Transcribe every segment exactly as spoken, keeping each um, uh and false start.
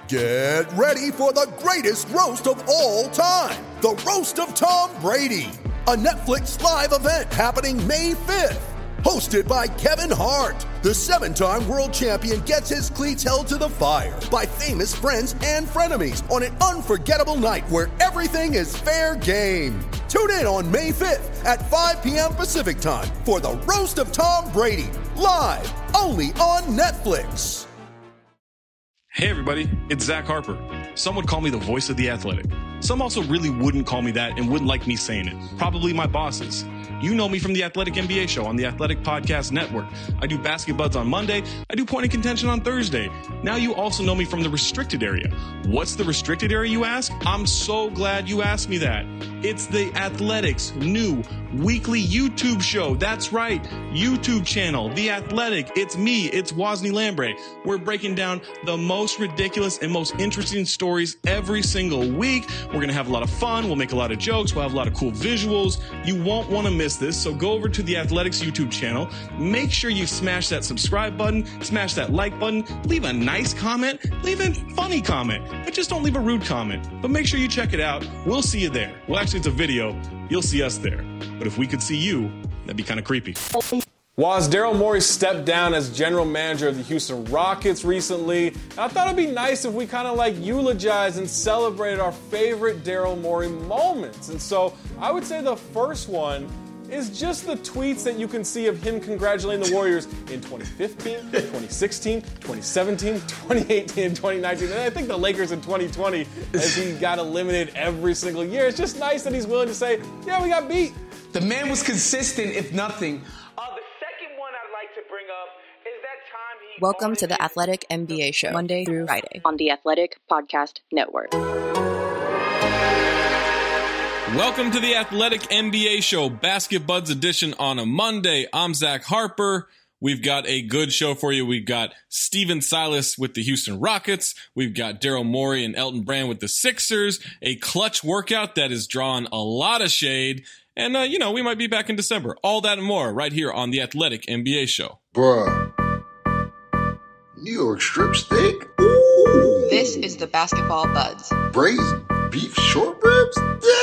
Get ready for the greatest roast of all time, the Roast of Tom Brady, a Netflix live event happening May fifth. Hosted by Kevin Hart, the seven-time world champion gets his cleats held to the fire by famous friends and frenemies on an unforgettable night where everything is fair game. Tune in on May fifth at five p.m. Pacific time for the Roast of Tom Brady, live only on Netflix. Hey everybody, it's Zach Harper. Some would call me the voice of The Athletic. Some also really wouldn't call me that and wouldn't like me saying it. Probably my bosses. You know me from the Athletic N B A show on the Athletic Podcast Network. I do Basket Buds on Monday. I do Point of Contention on Thursday. Now you also know me from the restricted area. What's the restricted area, you ask? I'm so glad you asked me that. It's the Athletic's new weekly YouTube show. That's right, YouTube channel, The Athletic. It's me, it's Wosny Lambre. We're breaking down the most ridiculous and most interesting stories every single week. We're going to have a lot of fun. We'll make a lot of jokes. We'll have a lot of cool visuals. You won't want to miss this, so go over to the Athletics YouTube channel. Make sure you smash that subscribe button, smash that like button, leave a nice comment, leave a funny comment, but just don't leave a rude comment. But make sure you check it out. We'll see you there. Well, actually, it's a video. You'll see us there. But if we could see you, that'd be kind of creepy. Was Daryl Morey stepped down as general manager of the Houston Rockets recently. And I thought it'd be nice if we kind of like eulogized and celebrated our favorite Daryl Morey moments. And so I would say the first one is just the tweets that you can see of him congratulating the Warriors in twenty fifteen, twenty sixteen, twenty seventeen, twenty eighteen, and twenty nineteen. And I think the Lakers in twenty twenty, as he got eliminated every single year. It's just nice that he's willing to say, yeah, we got beat. The man was consistent, if nothing. Uh, the second one I'd like to bring up is that time he... Welcome to the Athletic N B A show, Monday through Friday on the Athletic Podcast Network. Welcome to the Athletic N B A show, Basket Buds edition on a Monday. I'm Zach Harper. We've got a good show for you. We've got Stephen Silas with the Houston Rockets. We've got Daryl Morey and Elton Brand with the Sixers. A clutch workout that has drawn a lot of shade. And, uh, you know, we might be back in December. All that and more right here on the Athletic N B A show. Bruh. New York strip steak? Ooh. This is the Basketball Buds. Braised beef short ribs?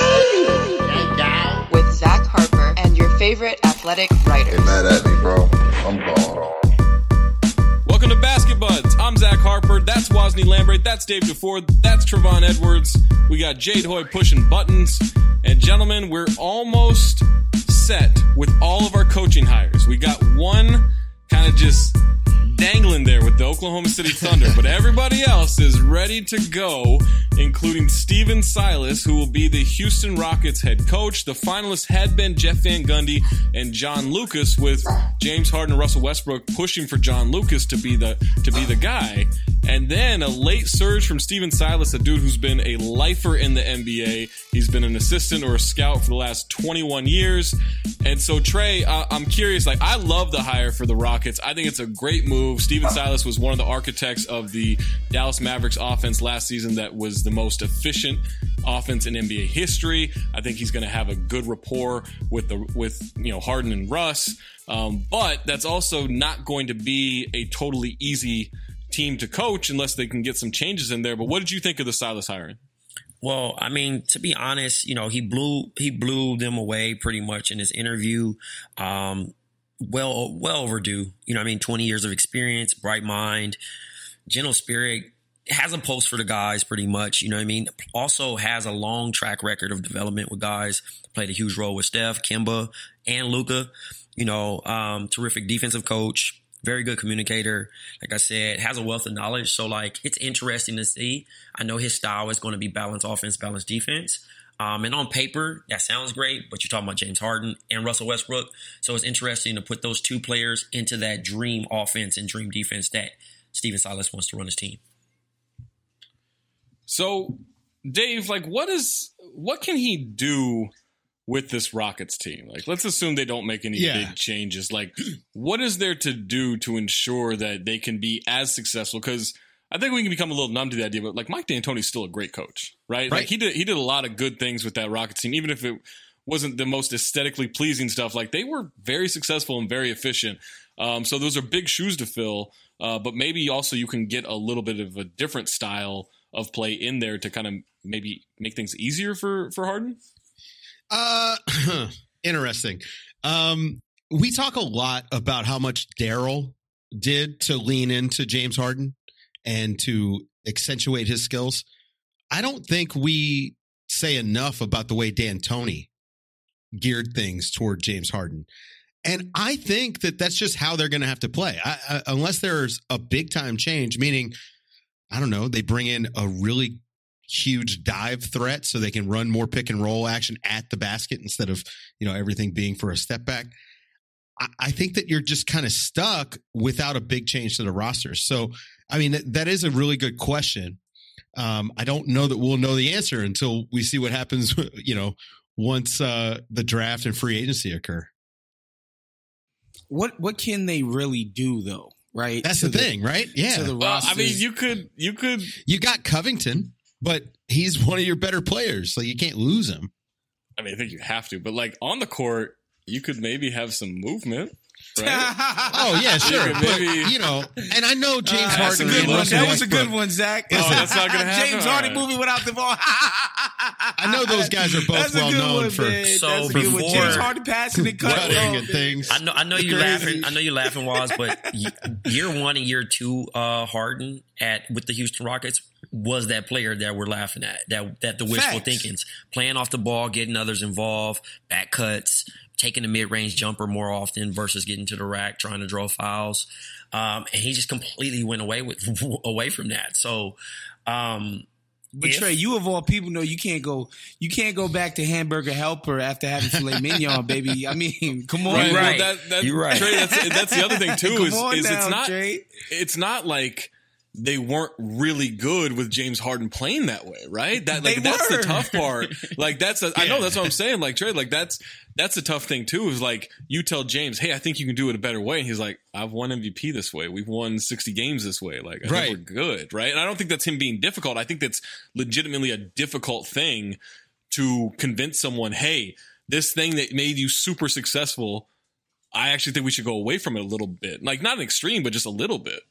Dang! With Zach Harper and your favorite athletic writers. Get mad at me, bro. I'm gone. Welcome to Basket Buds. I'm Zach Harper. That's Wosny Lambre. That's Dave DeFord. That's Trevon Edwards. We got Jade Hoy pushing buttons. And gentlemen, we're almost set with all of our coaching hires. We got one kind of just dangling there with the Oklahoma City Thunder, but everybody else is ready to go, including Stephen Silas, who will be the Houston Rockets head coach. The finalists had been Jeff Van Gundy and John Lucas, with James Harden and Russell Westbrook pushing for John Lucas to be the to be the guy. And then a late surge from Stephen Silas, a dude who's been a lifer in the N B A. He's been an assistant or a scout for the last twenty-one years. And so, Trey, uh, I'm curious. Like, I love the hire for the Rockets. I think it's a great move. Stephen Silas was one of the architects of the Dallas Mavericks offense last season that was the most efficient offense in N B A history. I think he's going to have a good rapport with the with you know Harden and Russ. Um, but that's also not going to be a totally easy team to coach unless they can get some changes in there. But what did you think of the Silas hiring? Well, I mean, to be honest, you know, he blew he blew them away pretty much in his interview. Um, well, well overdue. You know what I mean? twenty years of experience, bright mind, gentle spirit, has a pulse for the guys pretty much. You know what I mean? Also has a long track record of development with guys. Played a huge role with Steph, Kemba, and Luka. You know, um, terrific defensive coach. Very good communicator. Like I said, has a wealth of knowledge. So, like, it's interesting to see. I know his style is going to be balanced offense, balanced defense. Um, and on paper, that sounds great, but you're talking about James Harden and Russell Westbrook. So it's interesting to put those two players into that dream offense and dream defense that Stephen Silas wants to run his team. So, Dave, like, what is what can he do with this Rockets team? Like, let's assume they don't make any yeah. big changes. Like, what is there to do to ensure that they can be as successful? Because I think we can become a little numb to the idea, but like Mike D'Antoni's still a great coach, right? right? Like he did, he did a lot of good things with that Rockets team, even if it wasn't the most aesthetically pleasing stuff. Like they were very successful and very efficient. Um, so those are big shoes to fill. Uh, but maybe also you can get a little bit of a different style of play in there to kind of maybe make things easier for, for Harden? Uh, interesting. Um, we talk a lot about how much Daryl did to lean into James Harden and to accentuate his skills. I don't think we say enough about the way D'Antoni geared things toward James Harden. And I think that that's just how they're going to have to play. I, I, unless there's a big time change, meaning, I don't know, they bring in a really huge dive threat so they can run more pick and roll action at the basket instead of, you know, everything being for a step back. I, I think that you're just kind of stuck without a big change to the roster. So, I mean, that, that is a really good question. Um, I don't know that we'll know the answer until we see what happens, you know, once uh, the draft and free agency occur. What what can they really do though? Right, that's the, the thing, right? Yeah. To the well, I mean, you could you could you got Covington, but he's one of your better players, so you can't lose him. I mean, I think you have to, but like on the court, you could maybe have some movement. Right? Oh yeah, sure. You but you know, and I know James uh, Harden. That's a good one. That was a good one, Zach. Oh, that's not going to happen. James Harden moving without the ball. I know those guys are both well known one, for man. so that's a before, good one. James Harden passing and cutting and things. I know, I know you laughing. I know you laughing, Waz, but year one and year two, uh, Harden at with the Houston Rockets was that player that we're laughing at. That that the wishful thinkings, playing off the ball, getting others involved, back cuts, taking the mid-range jumper more often versus getting to the rack, trying to draw fouls. Um, and he just completely went away with away from that. So, um, but if, Trey, you of all people know you can't go you can't go back to hamburger helper after having filet mignon, baby. I mean, come on, right? right. Well, that, that, You're right. Trey, that's, that's the other thing too. is is now, it's not Trey. it's not like they weren't really good with James Harden playing that way, right? That like They that's were. the tough part. Like that's a, I know that's what I'm saying. Like Trey, like that's that's the tough thing too. Is like you tell James, hey, I think you can do it a better way, and he's like, I've won M V P this way. We've won sixty games this way. Like I right. think we're good, right? And I don't think that's him being difficult. I think that's legitimately a difficult thing to convince someone, hey, this thing that made you super successful, I actually think we should go away from it a little bit. Like not an extreme, but just a little bit.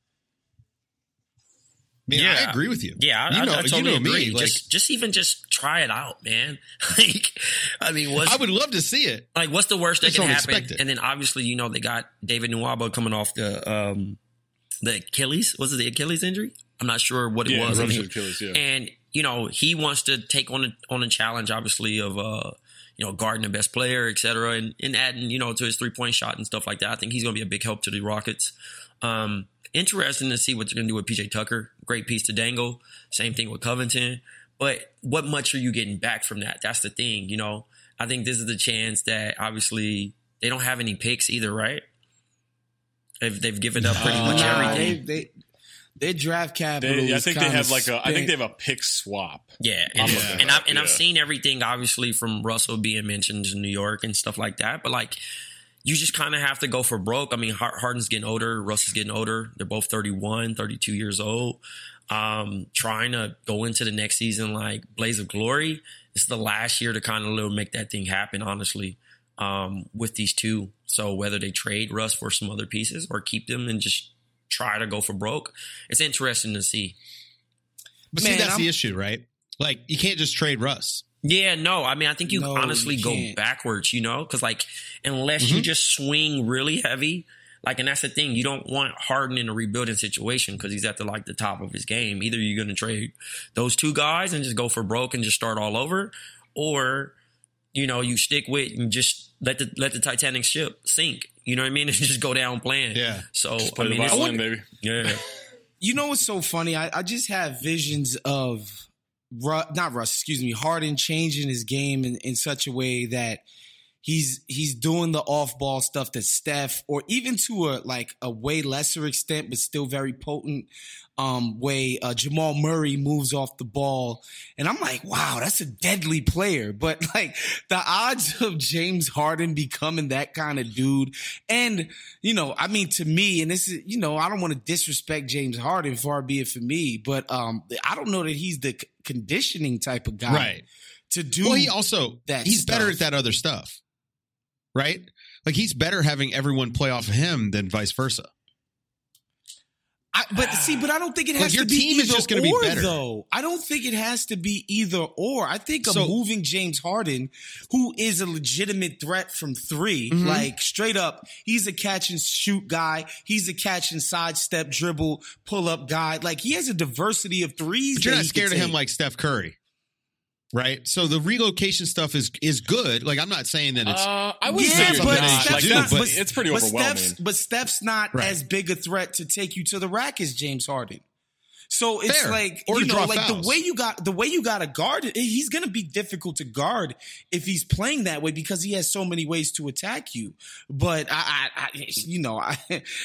Man, yeah, I agree with you. Yeah, I, you know, I, I totally you know agree. Me, like, just, just even just try it out, man. Like, I mean, what's, I would love to see it. Like, what's the worst that Just can don't happen? expect it. And then obviously, you know, they got David Nwaba coming off the um, the Achilles. Was it the Achilles injury? I'm not sure what it Yeah, was. I mean, Achilles, yeah. And you know, he wants to take on a, on a challenge, obviously, of uh, you know, guarding the best player, et cetera, and, and adding, you know, to his three point shot and stuff like that. I think he's going to be a big help to the Rockets. Um, Interesting to see what they're going to do with P J Tucker. Great piece to dangle. Same thing with Covington. But what much are you getting back from that? That's the thing, you know. I think this is the chance that obviously they don't have any picks either, right? They've, they've given up pretty much Nah, everything. They, they, their draft capital. They, I is think they kinda have like a. I think spent. they have a pick swap. Yeah, and, I'm and, looking I've, up, and I've yeah. seen everything, obviously, from Russell being mentioned in New York and stuff like that. But like, you just kind of have to go for broke. I mean, Harden's getting older. Russell's getting older. They're both thirty-one, thirty-two years old. Um, trying to go into the next season like blaze of glory. This is the last year to kind of little make that thing happen, honestly, um, with these two. So whether they trade Russ for some other pieces or keep them and just try to go for broke, it's interesting to see. But Man, see, that's I'm- the issue, right? Like, you can't just trade Russ. Yeah, no, I mean, I think you No, honestly you go can't. backwards, you know, because like unless Mm-hmm. you just swing really heavy, like, and that's the thing, you don't want Harden in a rebuilding situation because he's at the like the top of his game. Either you're going to trade those two guys and just go for broke and just start all over, or you know, you stick with and just let the let the Titanic ship sink. You know what I mean? And just go down playing. Yeah. So Just I play mean, the it's, violin, baby. yeah. You know what's so funny? I, I just have visions of Ru- not Russ, excuse me, Harden changing his game in, in such a way that he's he's doing the off-ball stuff that Steph, or even to a like a way lesser extent, but still very potent um, way uh, Jamal Murray moves off the ball, and I'm like, wow, that's a deadly player. But like the odds of James Harden becoming that kind of dude, and you know, I mean, to me, and this is, you know, I don't want to disrespect James Harden, far be it from me, but um, I don't know that he's the c- conditioning type of guy, Right. to do. Well, he also, that he's stuff. better at that other stuff, right? Like, he's better having everyone play off of him than vice versa. I, but see, but I don't think it has your to be team either is just going to or, be better. though. I don't think it has to be either or. I think of So- moving James Harden, who is a legitimate threat from three, Mhm. like straight up, he's a catch and shoot guy. He's a catch and sidestep dribble, pull up guy. Like he has a diversity of threes. But you're that not he scared can of him take. like Steph Curry, right? So the relocation stuff is is good. Like I'm not saying that it's. Uh, I wouldn't Yeah, say it's but not. Steph's Like, not- that's- but- it's pretty but overwhelming. Steph's, but Steph's not Right. as big a threat to take you to the rack as James Harden. So it's Fair. like Or you to know, draw like fouls. the way you got the way you got to guard it. He's going to be difficult to guard if he's playing that way because he has so many ways to attack you. But I, I, I you know, I,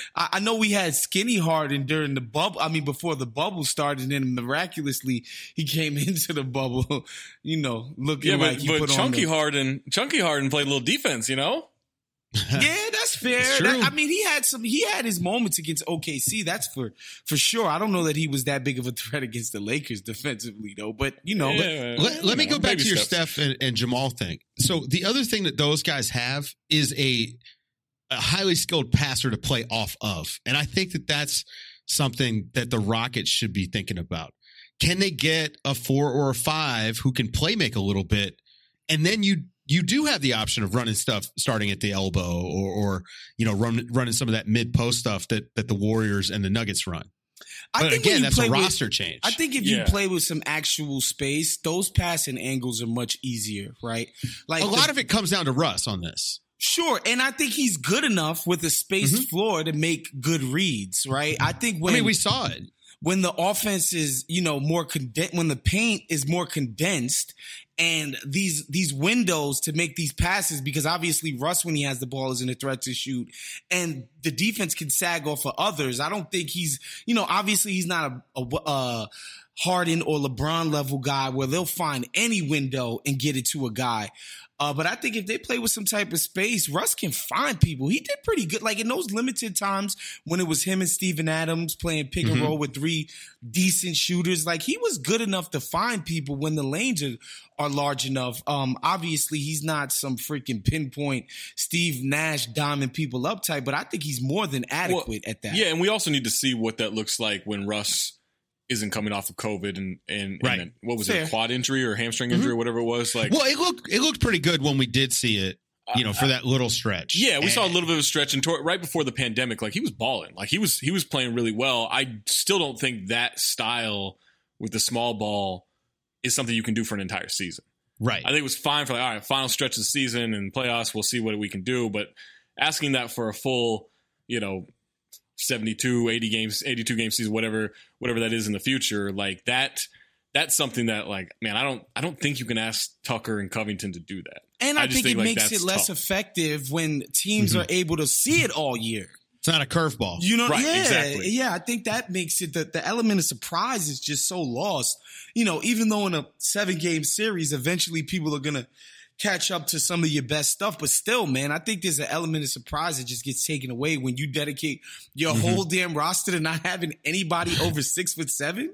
I know we had skinny Harden during the bubble. I mean, before the bubble started, and then miraculously he came into the bubble, you know, looking yeah, but, like he but put Chunky on the, Harden, Chunky Harden played a little defense, you know. Yeah, that's fair. It's That- true. I mean, he had some. He had his moments against O K C. That's for for sure. I don't know that he was that big of a threat against the Lakers defensively, though. But you know, Yeah, Let, let me you know, go back baby to your steps. Steph and, and Jamal thing. So the other thing that those guys have is a, a highly skilled passer to play off of, and I think that that's something that the Rockets should be thinking about. Can they get a four or a five who can play make a little bit, and then you you do have the option of running stuff starting at the elbow, or or you know run, running some of that mid post stuff that that the Warriors and the Nuggets run. I But think when again, you that's play a with- roster change. I think if Yeah. you play with some actual space, those passing angles are much easier, right? Like a the- lot of it comes down to Russ on this. Sure, and I think he's good enough with a spaced Mm-hmm. floor to make good reads, right? I think when I mean, we saw it. when the offense is, you know, more condensed, when the paint is more condensed and these these windows to make these passes, because obviously Russ, when he has the ball, isn't a threat to shoot, and the defense can sag off of others. I don't think he's, you know, obviously he's not a, a, a Harden or LeBron level guy where they'll find any window and get it to a guy. Uh, but I think if they play with some type of space, Russ can find people. He did pretty good. Like in those limited times when it was him and Steven Adams playing pick and Mhm. roll with three decent shooters, like he was good enough to find people when the lanes are, are large enough. Um, obviously, he's not some freaking pinpoint Steve Nash diamond people up type, but I think he's more than adequate Well, at that. Yeah, and we also need to see what that looks like when Russ isn't coming off of COVID and and, Right. and what was Fair. it, a quad injury or hamstring injury or whatever it was. Like, Well, it looked it looked pretty good when we did see it, you know, for that little stretch. yeah, we saw a And- little bit of a stretch and toward, right before the pandemic. Like he was balling, like he was he was playing really well. I still don't think that style with the small ball is something you can do for an entire season. right. I think it was fine for like, all right, final stretch of the season and playoffs. We'll see what we can do. But asking that for a full, you know, seventy-two, eighty games, eighty-two game season, whatever, whatever that is in the future, like that, that's something that like, man, I don't, I don't think you can ask Tucker and Covington to do that. And I, I just think, think, it like, makes that's it less tough. effective when teams Mhm. are able to see it all year. It's not a curveball. You know, Right, yeah, exactly. yeah. I think that makes it that the element of surprise is just so lost. You know, even though in a seven game series, eventually people are gonna catch up to some of your best stuff, but still, man, I think there's an element of surprise that just gets taken away when you dedicate your Mhm. whole damn roster to not having anybody over six foot seven.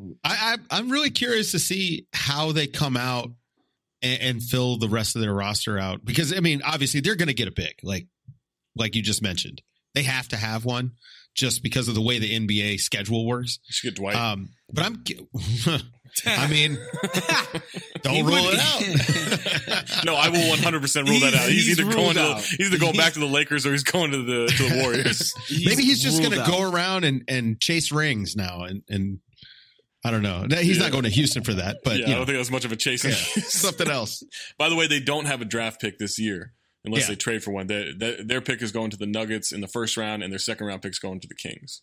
I, I I'm really curious to see how they come out and, and fill the rest of their roster out, because I mean, obviously they're going to get a big, like like you just mentioned, they have to have one just because of the way the N B A schedule works. You should get Dwight. Um, but I'm, I mean, don't He rule would- it out. no, I will one hundred percent rule that He's- out. He's, he's either ruled going to, out. he's either going back to the Lakers or he's going to the to the Warriors. Maybe he's just going ruled to out. go around and, and chase rings now, and and I don't know. He's Yeah. not going to Houston for that, but yeah, you I know, don't think that's much of a chase. yeah, something else. By the way, they don't have a draft pick this year unless Yeah. they trade for one. Their, their, their pick is going to the Nuggets in the first round, and their second round pick is going to the Kings.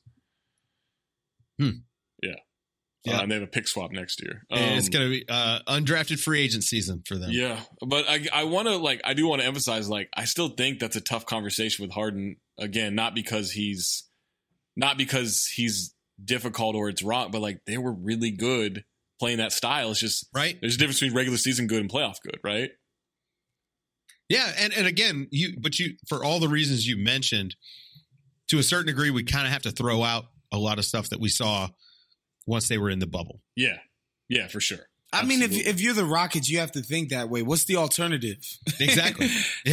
Hmm. Yeah. Yeah. Uh, and they have a pick swap next year. And it's Um, going to be uh, undrafted free agent season for them. Yeah, but I I want to like I do want to emphasize like I still think that's a tough conversation with Harden. Again, not because he's not because he's difficult or it's wrong, but like they were really good playing that style. It's just Right. there's a difference between regular season good and playoff good, right? Yeah, and and again, you but you for all the reasons you mentioned, to a certain degree, we kind of have to throw out a lot of stuff that we saw once they were in the bubble. Yeah, yeah, for sure. I mean, if if you're the Rockets, you have to think that way. What's the alternative? Exactly.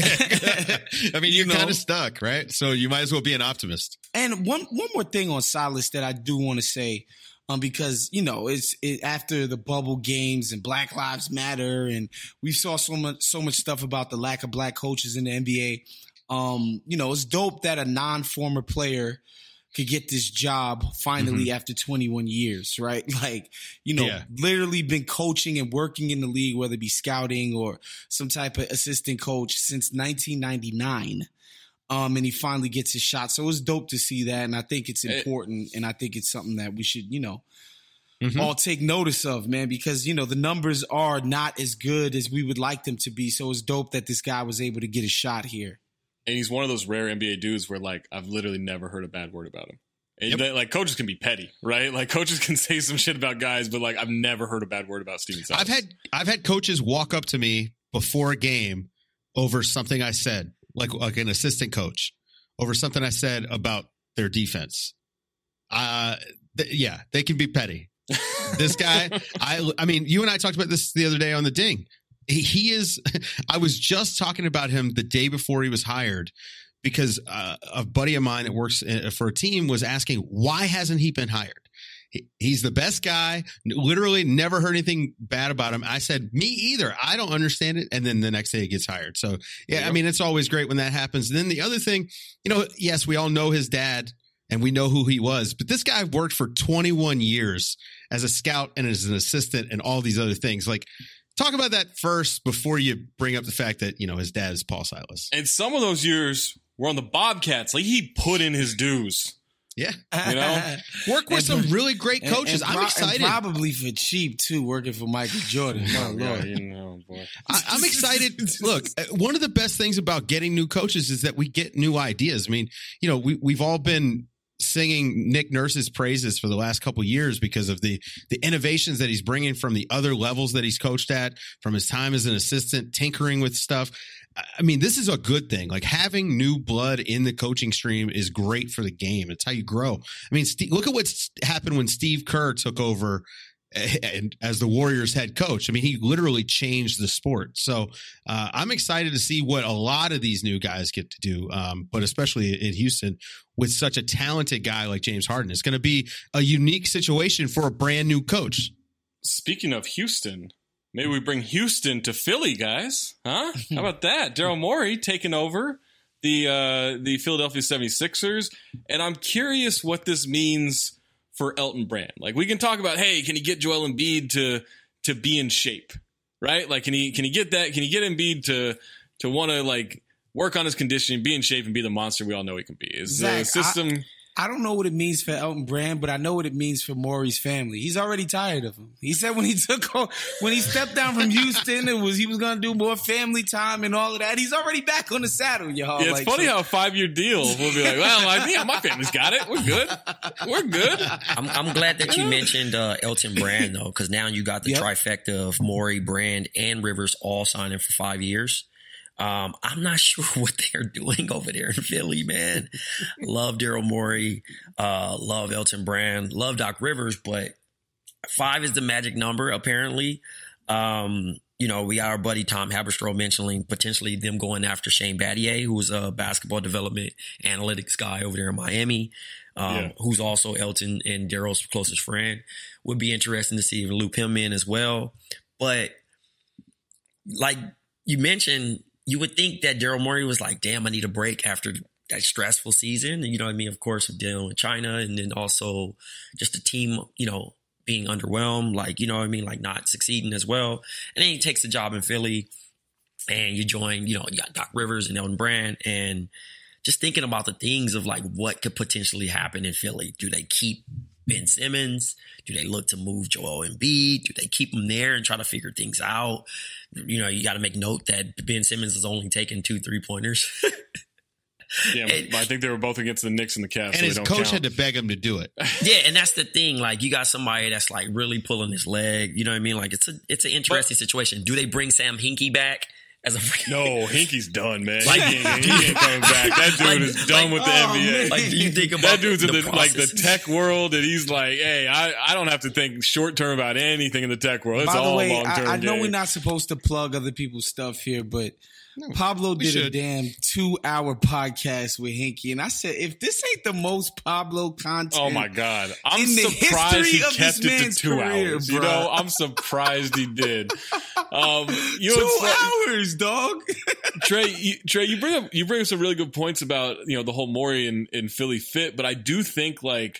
I mean, you're you know, kind of stuck, right? So you might as well be an optimist. And one one more thing on Silas that I do want to say, um, because you know it's it, after the bubble games and Black Lives Matter, and we saw so much so much stuff about the lack of black coaches in the N B A. Um, you know, it's dope that a non-former player could get this job finally mm-hmm. after twenty-one years, right? Like, you know, yeah. literally been coaching and working in the league, whether it be scouting or some type of assistant coach since nineteen ninety-nine. Um, and he finally gets his shot. So it's dope to see that. And I think it's important. And I think it's something that we should, you know, mm-hmm. all take notice of, man, because, you know, the numbers are not as good as we would like them to be. So it's dope that this guy was able to get a shot here. And he's one of those rare N B A dudes where, like, I've literally never heard a bad word about him. And yep. they, like, coaches can be petty, right? Like, coaches can say some shit about guys, but, like, I've never heard a bad word about Stephen Silas. I've had I've had coaches walk up to me before a game over something I said, like like an assistant coach, over something I said about their defense. Uh, th- yeah, they can be petty. This guy, I I mean, you and I talked about this the other day on the Ding. He is, I was just talking about him the day before he was hired because uh, a buddy of mine that works for a team was asking, why hasn't he been hired? He, he's the best guy, literally never heard anything bad about him. I said, me either. I don't understand it. And then the next day he gets hired. So, yeah, yeah. I mean, it's always great when that happens. And then the other thing, you know, yes, we all know his dad and we know who he was, but this guy worked for twenty-one years as a scout and as an assistant and all these other things. Like, talk about that first before you bring up the fact that, you know, his dad is Paul Silas. And some of those years were on the Bobcats. Like, he put in his dues. Yeah. You know? Work with some really great coaches. And, and I'm excited. And probably for cheap, too, working for Michael Jordan. Oh, Lord. You know, boy. I, I'm excited. Look, one of the best things about getting new coaches is that we get new ideas. I mean, you know, we, we've all been singing Nick Nurse's praises for the last couple of years because of the the innovations that he's bringing from the other levels that he's coached at, from his time as an assistant, tinkering with stuff. I mean, this is a good thing. Like, having new blood in the coaching stream is great for the game. It's how you grow. I mean, Steve, look at what's happened when Steve Kerr took over and as the Warriors head coach. I mean, he literally changed the sport. So uh, I'm excited to see what a lot of these new guys get to do, um, but especially in Houston with such a talented guy like James Harden. It's going to be a unique situation for a brand new coach. Speaking of Houston, maybe we bring Houston to Philly, guys. Huh? How about that? Daryl Morey taking over the uh, the Philadelphia seventy-sixers. And I'm curious what this means for Elton Brand. Like, we can talk about, hey, can he get Joel Embiid to to be in shape, right? Like, can he can he get that? Can he get Embiid to to want to, like, work on his conditioning, be in shape, and be the monster we all know he can be? Is Zach, the system? I, I don't know what it means for Elton Brand, but I know what it means for Morey's family. He's already tired of him. He said when he took on, when he stepped down from Houston, it was he was going to do more family time and all of that. He's already back on the saddle, y'all. Yeah, it's like, funny so. how a five-year deal will be like, well, like, yeah, my family's got it. We're good. We're good. I'm, I'm glad that you mentioned uh, Elton Brand, though, because now you got the yep. trifecta of Morey, Brand, and Rivers all signing for five years. Um, I'm not sure what they're doing over there in Philly, man. Love Daryl Morey, uh, love Elton Brand, love Doc Rivers, but five is the magic number, apparently. Um, you know, we got our buddy Tom Haberstroh mentioning potentially them going after Shane Battier, who's a basketball development analytics guy over there in Miami, um, yeah. who's also Elton and Daryl's closest friend. Would be interesting to see if loop him in as well. But like you mentioned, you would think that Daryl Morey was like, damn, I need a break after that stressful season. You know what I mean? Of course, dealing with China and then also just the team, you know, being underwhelmed, like, you know what I mean? Like not succeeding as well. And then he takes the job in Philly and you join, you know, you got Doc Rivers and Elton Brand and just thinking about the things of like what could potentially happen in Philly. Do they keep Ben Simmons? Do they look to move Joel Embiid? Do they keep him there and try to figure things out? You know, you got to make note that Ben Simmons is only taking two three-pointers. Yeah, and, I think they were both against the Knicks and the Cavs. And so his don't coach count. had to beg him to do it. Yeah, and that's the thing. Like, you got somebody that's like really pulling his leg. You know what I mean? Like, it's a it's an interesting but, situation. Do they bring Sam Hinkie back as a freaking No, Hinkie's done, man. Like- he, ain't, he ain't coming back. That dude Like- is done like- with the oh, N B A. man. Like, do you think about That dude's in the the, like the process? tech world, and he's like, "Hey, I, I don't have to think short term about anything in the tech world. It's By the all way, long term." I, I know we're not supposed to plug other people's stuff here, but Pablo we did a should. damn two-hour podcast with Hinkie, and I said, if this ain't the most Pablo content, Oh my god! I'm in the surprised history he of kept this it to man's two career, hours. You bro. know, I'm surprised he did. Um, you know, two it's fu- hours, dog. Trey, you, Trey, you bring up you bring up some really good points about you know the whole Morey and, and Philly fit, but I do think like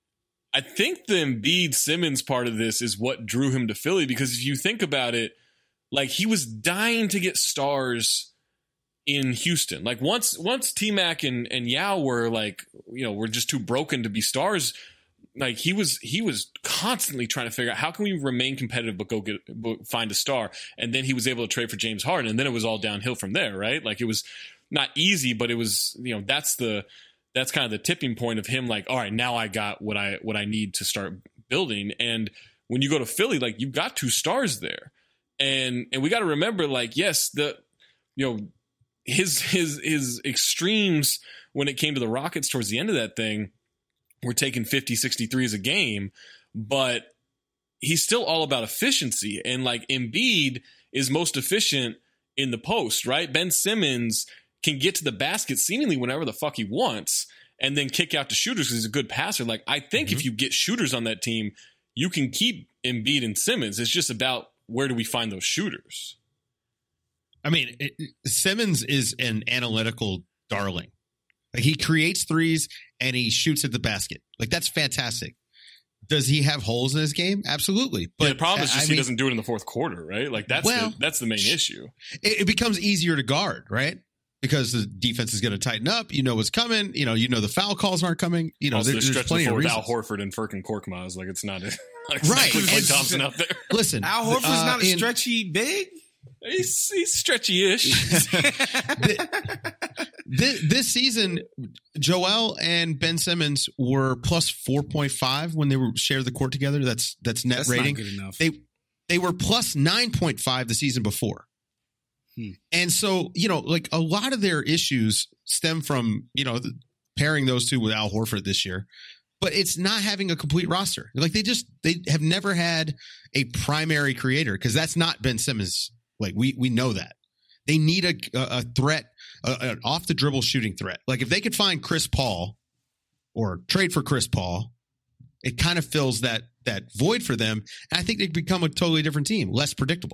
I think the Embiid Simmons part of this is what drew him to Philly, because if you think about it, like he was dying to get stars in Houston. Like once once T-Mac and, and Yao were like, you know, were just too broken to be stars, like he was he was constantly trying to figure out how can we remain competitive but go get but find a star. And then he was able to trade for James Harden, and then it was all downhill from there, right? Like it was not easy, but it was, you know, that's the that's kind of the tipping point of him like, all right, now I got what I what I need to start building. And when you go to Philly, like you've got two stars there. And and we got to remember, like, yes, the you know his his his extremes when it came to the Rockets towards the end of that thing were taking fifty, sixty threes a game, but he's still all about efficiency. And like Embiid is most efficient in the post, right? Ben Simmons can get to the basket seemingly whenever the fuck he wants and then kick out to shooters because he's a good passer. Like I think mm-hmm. if you get shooters on that team, you can keep Embiid and Simmons. It's just about where do we find those shooters? I mean, it, Simmons is an analytical darling. Like he creates threes and he shoots at the basket. Like that's fantastic. Does he have holes in his game? Absolutely. But yeah, the problem is just I he mean, doesn't do it in the fourth quarter, right? Like that's well, the, that's the main issue. It, it becomes easier to guard, right? Because the defense is going to tighten up. You know what's coming. You know, you know the foul calls aren't coming. You know, also, there, there's there's plenty of with reasons. Al Horford and Furkan Korkmaz. Like it's not, a, like, right. Klay Thompson out there. Listen, Al Horford's uh, not a in, stretchy big. He's, he's stretchy-ish. this, this season, Joel and Ben Simmons were plus four point five when they were shared the court together. That's that's net That's rating. not good enough. They they were plus nine point five the season before. Hmm. And so, you know, like a lot of their issues stem from, you know, the, pairing those two with Al Horford this year. But it's not having a complete roster. Like they just they have never had a primary creator because that's not Ben Simmons. Like we we know that they need a a threat, a, an off the dribble shooting threat. Like if they could find Chris Paul or trade for Chris Paul, it kind of fills that that void for them. And I think they become a totally different team, less predictable.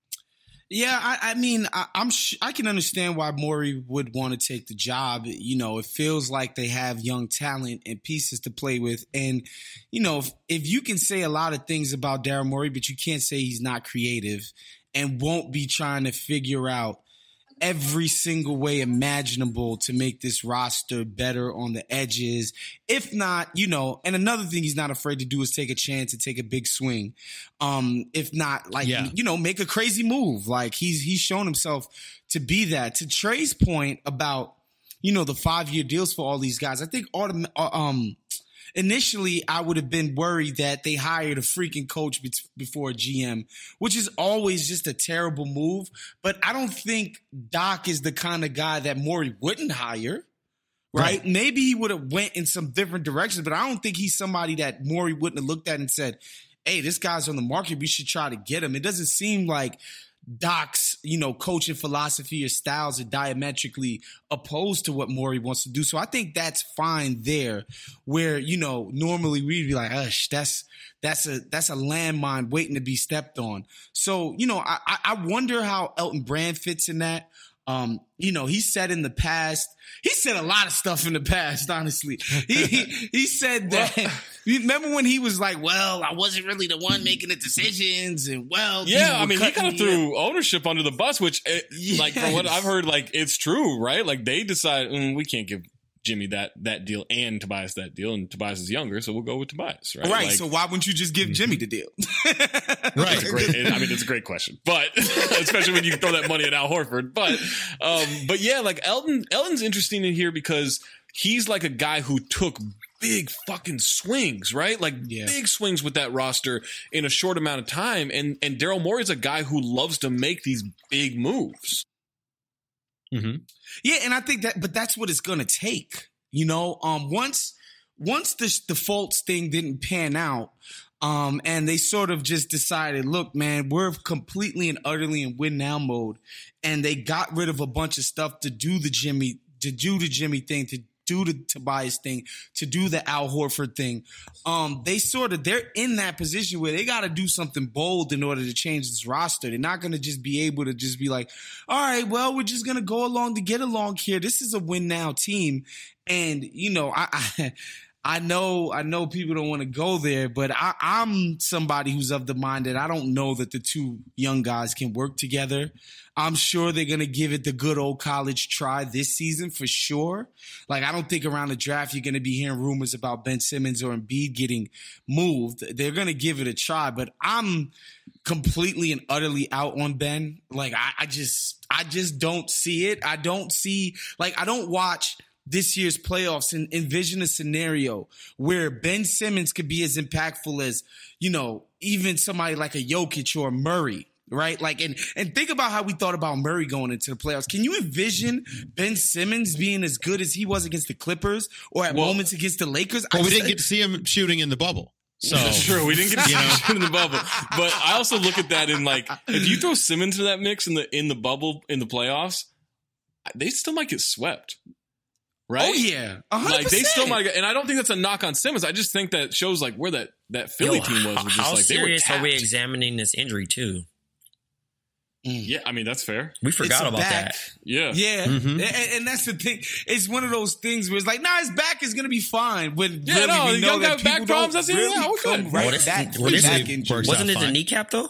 Yeah, I, I mean, I, I'm sh- I can understand why Morey would want to take the job. You know, it feels like they have young talent and pieces to play with. And, you know, if, if you can say a lot of things about Daryl Morey, but you can't say he's not creative and won't be trying to figure out every single way imaginable to make this roster better on the edges. If not, you know, and another thing he's not afraid to do is take a chance and take a big swing. Um, if not, like, yeah. you know, make a crazy move. Like he's, he's shown himself to be that. To Trey's point about, you know, the five-year deals for all these guys, I think autom- um, initially I would have been worried that they hired a freaking coach be- before a G M, which is always just a terrible move. But I don't think Doc is the kind of guy that Morey wouldn't hire. Right? right. Maybe he would have went in some different directions, but I don't think he's somebody that Morey wouldn't have looked at and said, hey, this guy's on the market. We should try to get him. It doesn't seem like Doc's, you know, coaching philosophy or styles are diametrically opposed to what Morey wants to do. So I think that's fine there where, you know, normally we'd be like, ush, that's, that's a, that's a landmine waiting to be stepped on. So, you know, I, I wonder how Elton Brand fits in that. Um, you know, he said in the past, he said a lot of stuff in the past, honestly. He he, he said that, you remember when he was like, well, I wasn't really the one making the decisions and well. Yeah, I mean, he kind of threw ownership under the bus, which it, yes. like from what I've heard, like it's true, right? Like they decided mm, we can't give Jimmy that that deal and Tobias that deal, and Tobias is younger, so we'll go with Tobias, right? Right. Like, so why wouldn't you just give Jimmy the deal? Right. It's a great, I mean, it's a great question, but especially when you throw that money at Al Horford. But, um, but yeah, like Elton, Elton's interesting in here because he's like a guy who took big fucking swings, right? Like yeah. big swings with that roster in a short amount of time. And and Daryl Morey is a guy who loves to make these big moves. Mm-hmm. Yeah, and I think that, but that's what it's going to take. You know, um, once once the the Fultz thing didn't pan out, um, and they sort of just decided, look, man, we're completely and utterly in win now mode, and they got rid of a bunch of stuff to do the Jimmy to do the Jimmy thing, to do the Tobias thing, to do the Al Horford thing. Um, they sort of, they're in that position where they got to do something bold in order to change this roster. They're not going to just be able to just be like, all right, well, we're just going to go along to get along here. This is a win now team. And, you know, I, I, I know, I know people don't want to go there, but I, I'm somebody who's of the mind that I don't know that the two young guys can work together. I'm sure they're going to give it the good old college try this season for sure. Like, I don't think around the draft you're going to be hearing rumors about Ben Simmons or Embiid getting moved. They're going to give it a try, but I'm completely and utterly out on Ben. Like, I, I just, I just don't see it. I don't see, like, I don't watch this year's playoffs and envision a scenario where Ben Simmons could be as impactful as, you know, even somebody like a Jokic or Murray. Right? Like, and, and think about how we thought about Murray going into the playoffs. Can you envision Ben Simmons being as good as he was against the Clippers or at well, moments against the Lakers? Well, I we just, didn't get to see him shooting in the bubble. So that's true. We didn't get to see him shooting in the bubble. But I also look at that in like, if you throw Simmons into that mix in the, in the bubble in the playoffs, they still might get swept. Right? Oh, yeah. one hundred percent. Like, they still might get, and I don't think that's a knock on Simmons. I just think that shows like where that, that Philly Yo, team was. was just how like, serious they were are we examining this injury too? Yeah, I mean, that's fair. We forgot about back. that. Yeah. Yeah. Mm-hmm. And, and that's the thing. It's one of those things where it's like, nah, his back is going to be fine. When yeah, really no, we know young that guy back people problems, don't that's really yeah, come good. right Well, this, back well, from this back injury. Wasn't it fine. the kneecap though?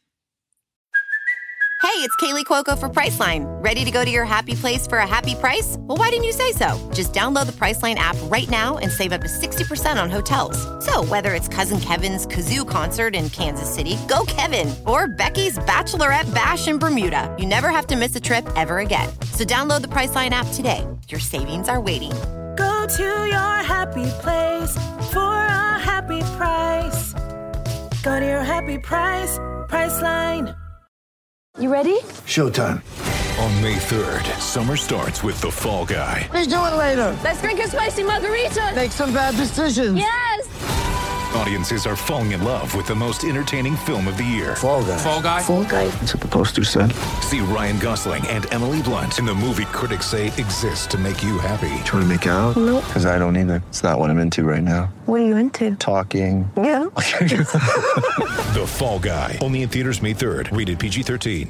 Hey, it's Kaylee Cuoco for Priceline. Ready to go to your happy place for a happy price? Well, why didn't you say so? Just download the Priceline app right now and save up to sixty percent on hotels. So whether it's Cousin Kevin's Kazoo Concert in Kansas City, go Kevin, or Becky's Bachelorette Bash in Bermuda, you never have to miss a trip ever again. So download the Priceline app today. Your savings are waiting. Go to your happy place for a happy price. Go to your happy price, Priceline. You ready? Showtime. On May third, summer starts with The Fall Guy. Let's do it later. Let's drink a spicy margarita. Make some bad decisions. Yes. Audiences are falling in love with the most entertaining film of the year. Fall Guy. Fall Guy. Fall Guy. That's what the poster said. See Ryan Gosling and Emily Blunt in the movie critics say exists to make you happy. Trying to make it out? Nope. Because I don't either. It's not what I'm into right now. What are you into? Talking. Yeah. The Fall Guy. Only in theaters May third. Rated P G thirteen.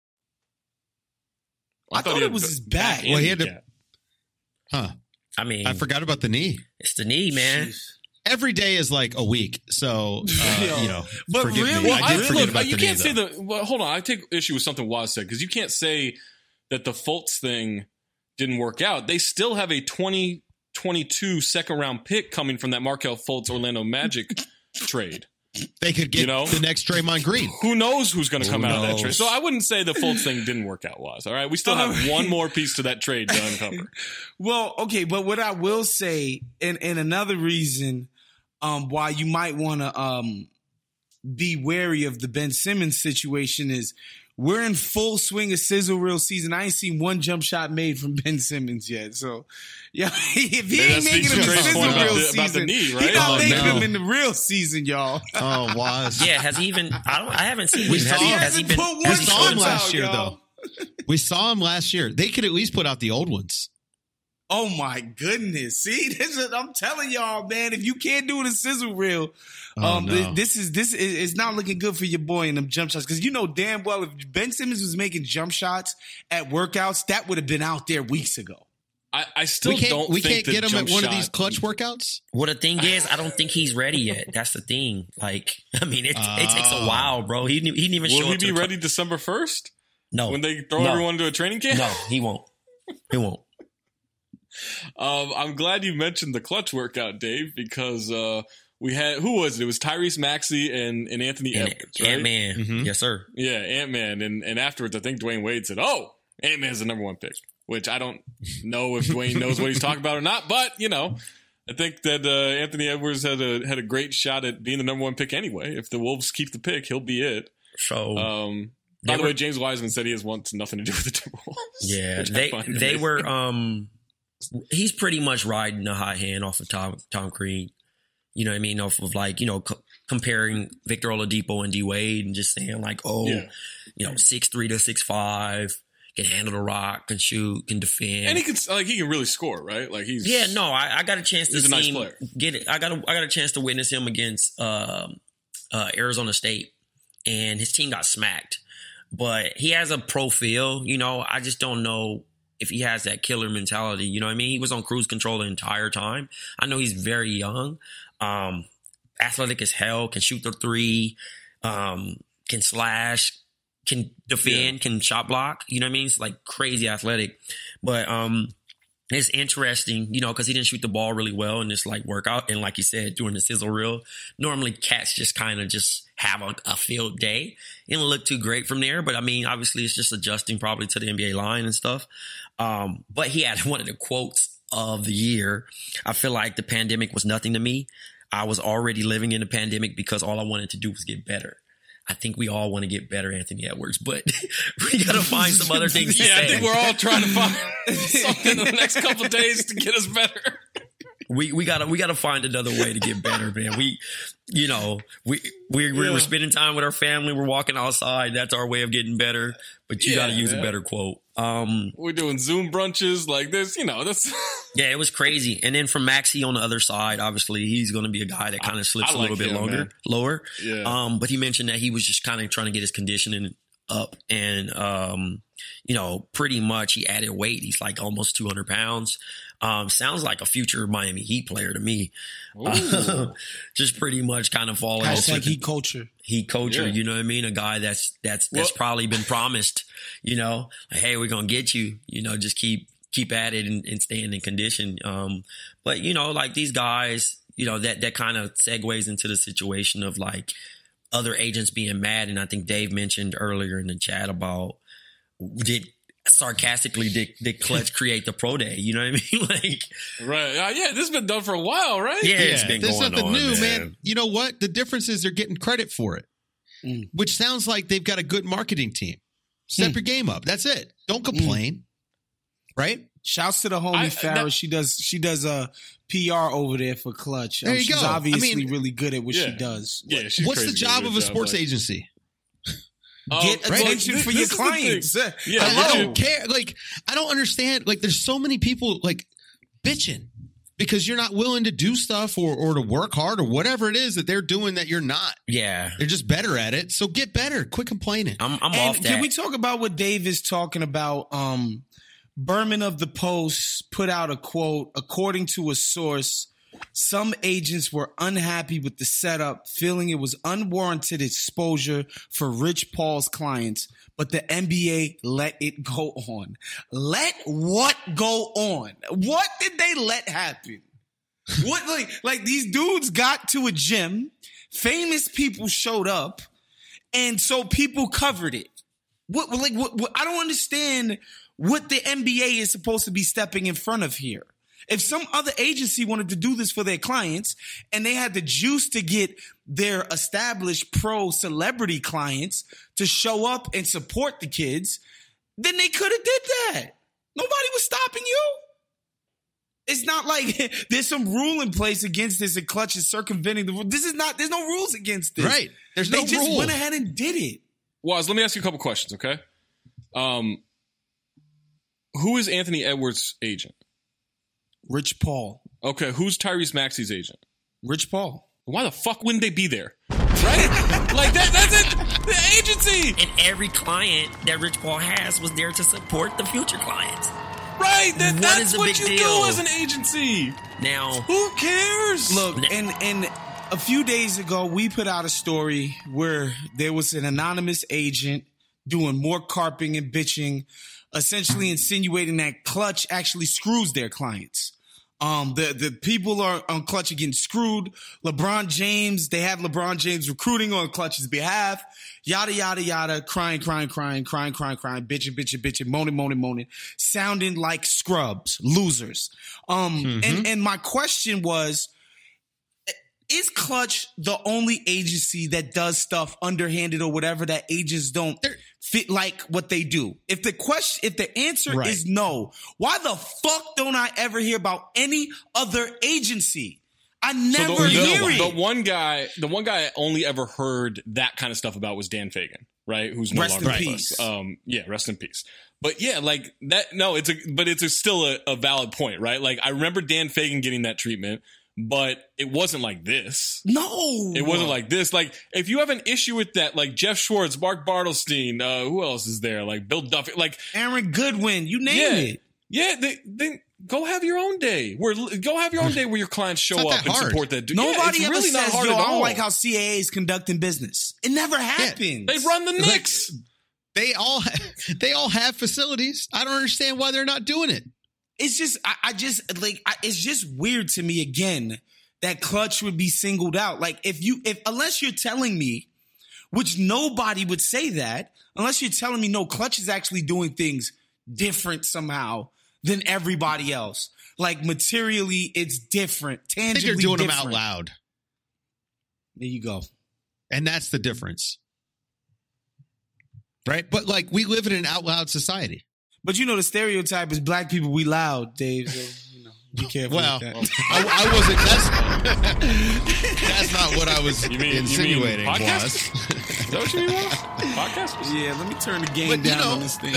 I, I thought, thought it was his back. Well, he had to. Huh. I mean, I forgot about the knee. It's the knee, man. Jeez. Every day is like a week, so uh, you know. But forgive really, me. well, I did I, forget look, about you the can't knee, say though. the. Well, hold on, I take issue with something Waz said because you can't say that the Fultz thing didn't work out. They still have a twenty twenty-two second round pick coming from that Markelle Fultz Orlando Magic trade. They could get you know? the next Draymond Green. Who knows who's going to come Who out of that knows? trade? So I wouldn't say the Fultz thing didn't work out, Waz. All right, we still have one more piece to that trade to uncover. Well, okay, but what I will say, and, and another reason um, why you might want to um, be wary of the Ben Simmons situation is we're in full swing of sizzle reel season. I ain't seen one jump shot made from Ben Simmons yet. So, yeah, if he yeah, ain't making him in sizzle about reel the, season, about the knee, right? he not Oh, making no. him in the real season, y'all. Oh, was Yeah, has he even? I don't. I haven't seen. We him. saw Has he, him. has he been? Put one has we he saw him shot last out, year, y'all. though. We saw him last year. They could at least put out the old ones. Oh my goodness! See, this is, I'm telling y'all, man. If you can't do it in sizzle reel, Oh, um, no. this is this is it's not looking good for your boy in them jump shots because you know damn well if Ben Simmons was making jump shots at workouts, that would have been out there weeks ago. I, I still we can't, don't we think can't get the him at jump one shot, of these clutch workouts. Well, the thing is, I don't think he's ready yet. That's the thing. Like, I mean, it, Oh. it takes a while, bro. He didn't, he didn't even Will show he up to be the ready December first? No. When they throw No. everyone to a training camp? No, he won't. He won't. Um, I'm glad you mentioned the clutch workout, Dave, because uh, we had who was it? It was Tyrese Maxey and, and Anthony And Edwards, right? Ant-Man. Mm-hmm. Yes, sir. Yeah, Ant-Man, and and afterwards, I think Dwayne Wade said, "Oh, Ant-Man's the number one pick," which I don't know if Dwayne knows what he's talking about or not, but you know, I think that uh, Anthony Edwards had a had a great shot at being the number one pick anyway. If the Wolves keep the pick, he'll be it. So Um, By the were, way, James Wiseman said he has wants nothing to do with the Timberwolves. Yeah, they they were. Um, he's pretty much riding a hot hand off of Tom Tom Crean. You know what I mean? Off of like you know co- comparing Victor Oladipo and D Wade and just saying like, oh, yeah. you know, six three to six five. Can handle the rock, can shoot, can defend, and he can like he can really score, right? Like he's yeah. No, I, I got a chance to he's see a nice him player. get it. I got a, I got a chance to witness him against uh, uh, Arizona State, and his team got smacked. But he has a pro feel, you know. I just don't know if he has that killer mentality. You know what I mean? He was on cruise control the entire time. I know he's very young, um, athletic as hell, can shoot the three, um, can slash. Can defend, yeah. can shot block, you know what I mean? It's like crazy athletic. But um, it's interesting, you know, because he didn't shoot the ball really well in this like workout. And like you said, during the sizzle reel, normally cats just kind of just have a, a field day. It didn't look too great from there. But I mean, obviously it's just adjusting probably to the N B A line and stuff. Um, but he had one of the quotes of the year. I feel like the pandemic was nothing to me. I was already living in the pandemic because all I wanted to do was get better. I think we all want to get better, Anthony Edwards, but we got to find some other things to yeah, say. I think we're all trying to find something in the next couple of days to get us better. We we gotta we gotta find another way to get better, man. We, you know, we we we're, yeah. we're spending time with our family. We're walking outside. That's our way of getting better. But you yeah, got to use man. a better quote. Um, we're doing Zoom brunches like this. You know, that's yeah, it was crazy. And then from Maxey on the other side, obviously he's going to be a guy that kind of slips I a little like bit him, longer, man. lower. Yeah. Um, but he mentioned that he was just kind of trying to get his conditioning up, and um, you know, pretty much he added weight. He's like almost two hundred pounds. Um, sounds like a future Miami Heat player to me. Uh, just pretty much kind of falling. Hashtag Heat culture. Heat culture, Yeah. you know what I mean? A guy that's that's that's Well- probably been promised, you know, like, hey, we're gonna get you, you know, just keep keep at it and, and staying in condition. Um, but you know, like these guys, you know, that that kind of segues into the situation of like other agents being mad. And I think Dave mentioned earlier in the chat about did sarcastically did, did Clutch create the pro day? You know what I mean? Like, right. Uh, yeah, this has been done for a while, right? Yeah, it's been There's going nothing on, new, man. man. You know what? The difference is they're getting credit for it, Mm. which sounds like they've got a good marketing team. Step Mm. your game up. That's it. Don't complain. Right? Shouts to the homie I- Farrah. that- she does she does a P R over there for Clutch. Um, There you she's go. I obviously mean- really good at what Yeah. she does. Yeah, she's What's the crazy job good of a job, sports like- agency? Oh, Get right. attention This- for this your is the thing. clients. Yeah, I they don't do. care. Like, I don't understand. Like, there's so many people like bitching because you're not willing to do stuff or, or to work hard or whatever it is that they're doing that you're not. Yeah, They're just better at it. So get better. Quit complaining. I'm I'm And off that. can we talk about what Dave is talking about? Um, Berman of the Post put out a quote. According to a source, some agents were unhappy with the setup, feeling it was unwarranted exposure for Rich Paul's clients, but the N B A let it go on. Let what go on? What did they let happen? What like like these dudes got to a gym, famous people showed up, and so people covered it. What like what, what I don't understand what the N B A is supposed to be stepping in front of here. If some other agency wanted to do this for their clients and they had the juice to get their established pro celebrity clients to show up and support the kids, then they could have did that. Nobody was stopping you. It's not like there's some rule in place against this and Clutch is circumventing the rule. This is not, there's no rules against this. Right. There's they no just rule. went ahead and did it. Waz, let me ask you a couple questions, okay? Um, who is Anthony Edwards' agent? Rich Paul. Okay, who's Tyrese Maxey's agent? Rich Paul. Why the fuck wouldn't they be there? Right? Like that that's it. The agency. And every client that Rich Paul has was there to support the future clients. Right. That, What that's is the what big you deal? do as an agency. Now, Who cares? Look, and and a few days ago, we put out a story where there was an anonymous agent doing more carping and bitching, essentially insinuating that Clutch actually screws their clients. Um, the, the people are on Clutch are getting screwed. LeBron James, they have LeBron James recruiting on Clutch's behalf. Yada, yada, yada, crying, crying, crying, crying, crying, crying, bitching, bitching, bitching, moaning, moaning, moaning, sounding like scrubs, losers. Um, Mm-hmm. and, and my question was, is Clutch the only agency that does stuff underhanded or whatever that agents don't They're- fit like what they do? If the question, if the answer Right. is no, why the fuck don't I ever hear about any other agency? I never so the, hear the, it. the one guy, the one guy I only ever heard that kind of stuff about was Dan Fagan, right? Who's no Rest longer in with peace. us. Um, yeah, rest in peace. But yeah, like that. No, it's a, but it's a, still a, a valid point, right? Like I remember Dan Fagan getting that treatment, but it wasn't like this. No, it wasn't like this. Like if you have an issue with that, like Jeff Schwartz, Mark Bartelstein, uh, who else is there? Like Bill Duffy, like Aaron Goodwin, you name yeah, it. Yeah, they, they go have your own day. Where go have your own day where your clients show It's not up that and hard. support that dude. Nobody yeah, it's ever really not says, hard yo, at I all. don't like how C A A is conducting business. It never happened. They run the Knicks. They all they all have facilities. I don't understand why they're not doing it. It's just, I, I just like, I, it's just weird to me again that Clutch would be singled out. Like if you, if unless you're telling me, which nobody would say that, unless you're telling me no, Clutch is actually doing things different somehow than everybody else. Like materially, it's different. I think Tangibly they're doing different. them out loud. There you go. And that's the difference. Right? But like we live in an out loud society. But you know, the stereotype is black people, we loud, Dave. So, you know, be careful Well, with that. I, I wasn't. That's, that's not what I was You mean, insinuating. you mean podcast? was. Is that what you mean? Was? Podcast? Yeah, let me turn the game But, you down know, on this thing.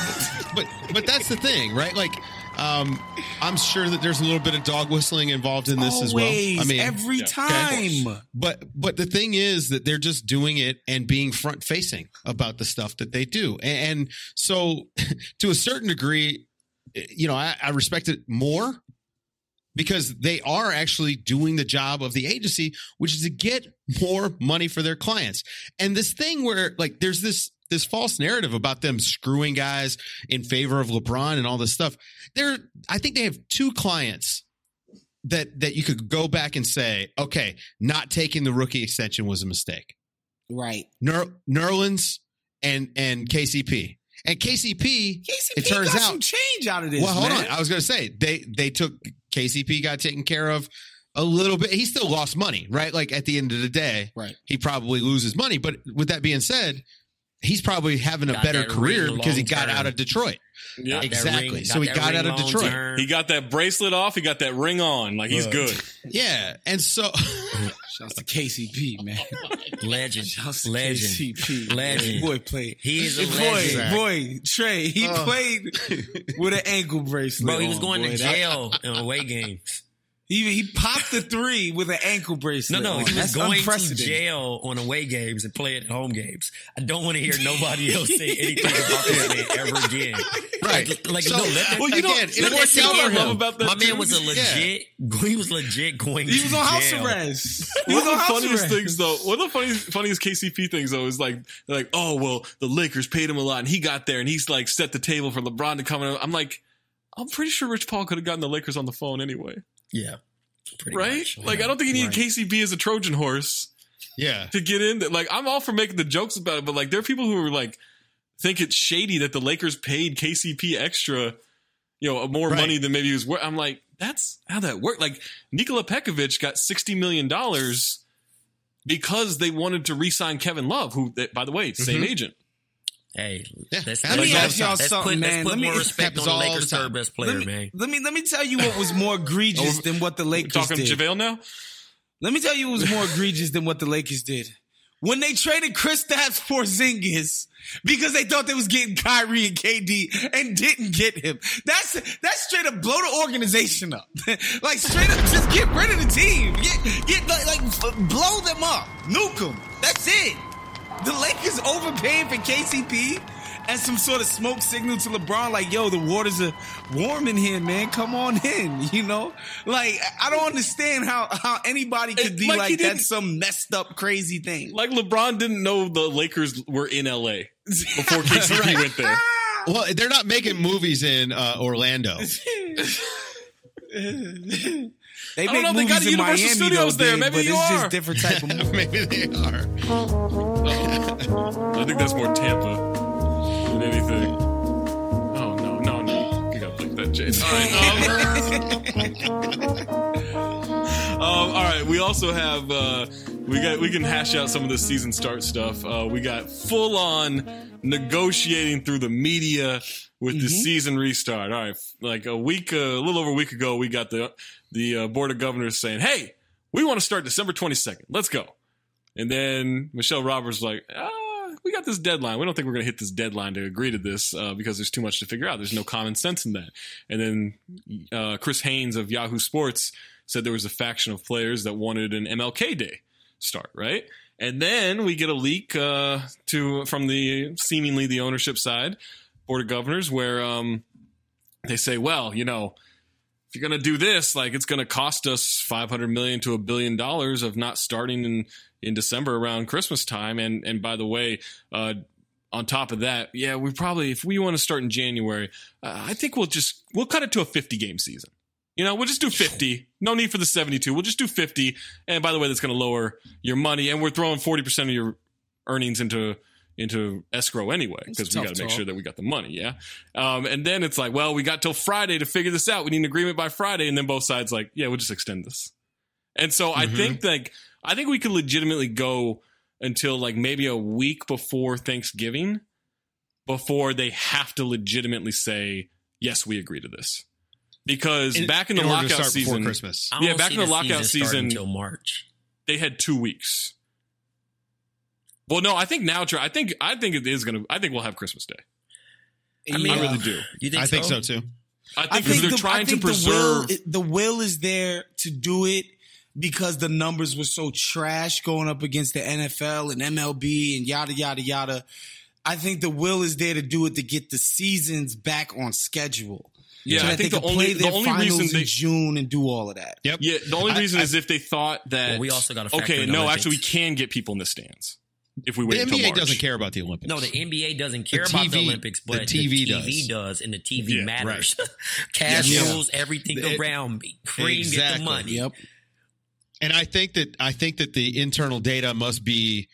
but but that's the thing, right? Like, um, I'm sure that there's a little bit of dog whistling involved in this as well. Always, I mean, every yeah, time. but but the thing is that they're just doing it and being front facing about the stuff that they do, and, and so to a certain degree, you know, I, I respect it more because they are actually doing the job of the agency, which is to get more money for their clients. And this thing where like there's this this false narrative about them screwing guys in favor of LeBron and all this stuff. There, I think they have two clients that that you could go back and say, okay, not taking the rookie extension was a mistake. Right. Ner- Nerlens and and K C P. And K C P, K C P it turns got out some change out of this. well, hold man. on. I was going to say they they took K C P got taken care of a little bit. He still lost money, right? Like at the end of the day, right. he probably loses money. But with that being said, he's probably having a Got better that career ring because he got long out term. of Detroit. Yeah, exactly. ring- so he that got ring out of long Detroit. term. He got that bracelet off. He got that ring on. Like he's good. Yeah, and so Shouts to K C P, man. Legend, Shouts to legend, K C P. legend. Boy played. He is a boy, legend. boy, Trey. He Oh. played with an ankle bracelet. Bro, he was on, going boy. to That- jail in away games. He he popped the three with an ankle No, bracelet. no, on. he was That's going to unprecedented. jail on away games and playing at home games. I don't want to hear nobody else say anything about this man ever again. Right. Like, like So, no, let that, well, you again, know, let it that worked sink out in, for him. though. About that My too. man was a legit. He was legit going. He was to on house jail. arrest. He was One of on the house funniest arrest. things, though, one of the funniest, funniest K C P things, though, is like, they're like, oh, well, the Lakers paid him a lot, and he got there, and he's like set the table for LeBron to come in. I'm like, I'm pretty sure Rich Paul could have gotten the Lakers on the phone anyway, Yeah, pretty right? much. Like, I don't think he needed Right. K C P as a Trojan horse yeah, to get in. Like, I'm all for making the jokes about it, but like, there are people who are like, think it's shady that the Lakers paid K C P extra, you know, more Right. money than maybe he was worth. I'm like, that's how that worked. Like, Nikola Pekovic got sixty million dollars because they wanted to re-sign Kevin Love, who, by the way, same Mhm. agent. Hey, Yeah. let's, Let let's, me ask y'all let's something, put, man. Let's put Let me- more respect happens on the all Lakers' the time. third best player, let me, man. Let me let me tell you what was more egregious Oh, than what the Lakers Talking did. JaVale now? Let me tell you what was more egregious than what the Lakers did. When they traded Kristaps Porzingis because they thought they was getting Kyrie and K D and didn't get him. That's that's straight up blow the organization up. Like straight up just get rid of the team. Get, get like, like f- blow them up. Nuke them. That's it. The Lakers overpaying for K C P and some sort of smoke signal to LeBron like, yo, the waters are warm in here, man. Come on in, you know? Like, I don't understand how, how anybody could It- be like like, he didn't- that's some messed up, crazy thing. Like, LeBron didn't know the Lakers were in L A before K C P went there. well, they're not making movies in uh, Orlando. They I don't make know, they movies got in Universal Miami, Studios though, there. Dave, Maybe but you it's are. just different type of movie. Maybe they are. I think that's more Tampa than anything. Oh, no, no, no. You gotta blink that, Jade. All right. Um, um, all right. We also have uh, we got we can hash out some of the season start stuff. Uh, we got full on negotiating through the media with mm-hmm. the season restart. All right, like a week, uh, a little over a week ago, we got the the uh, board of governors saying, "Hey, we want to start December twenty-second. Let's go." And then Michelle Roberts was like, "Ah, we got this deadline. We don't think we're going to hit this deadline to agree to this uh, because there's too much to figure out. There's no common sense in that." And then uh, Chris Haynes of Yahoo Sports said there was a faction of players that wanted an M L K Day start, right? And then we get a leak uh, to from the seemingly the ownership side, board of governors, where um, they say, well, you know, if you're going to do this, like it's going to cost us five hundred million dollars to a billion dollars of not starting in, in December around Christmas time. And and by the way, uh, on top of that, yeah, we probably, if we want to start in January, uh, I think we'll just, we'll cut it to a fifty game season. You know, we'll just do fifty. No need for the seventy-two. We'll just do fifty. And by the way, that's going to lower your money. And we're throwing forty percent of your earnings into into escrow anyway, because we got to make sure that we got the money, yeah? Um, and then it's like, well, we got till Friday to figure this out. We need an agreement by Friday. And then both sides like, yeah, we'll just extend this. And so mm-hmm. I think like I think we could legitimately go until like maybe a week before Thanksgiving before they have to legitimately say, yes, we agree to this. Because in, back in the in lockout season, Christmas. yeah, back in the, the lockout season, season until March, they had two weeks. Well, no, I think now, I think, I think it is going to. I think we'll have Christmas Day. I mean, I really do. You think? I so? think so too. I think because they're the, trying to preserve. The will, the will is there to do it because the numbers were so trash going up against the N F L and M L B and yada yada yada. I think the will is there to do it to get the seasons back on schedule. Yeah, so I think the only, the only reason they in June and do all of that. Yep. Yeah, the only reason I, is if they thought that. Well, we also got to okay. No, actually, we can get people in the stands if we wait the until N B A March. doesn't care about the Olympics. No, the N B A doesn't care the T V, about the Olympics, but the T V, the T V does. does, and the T V yeah, matters. Right. Cash yeah. rules everything it, around me. Cream exactly. get the money. Yep. And I think that I think that the internal data must be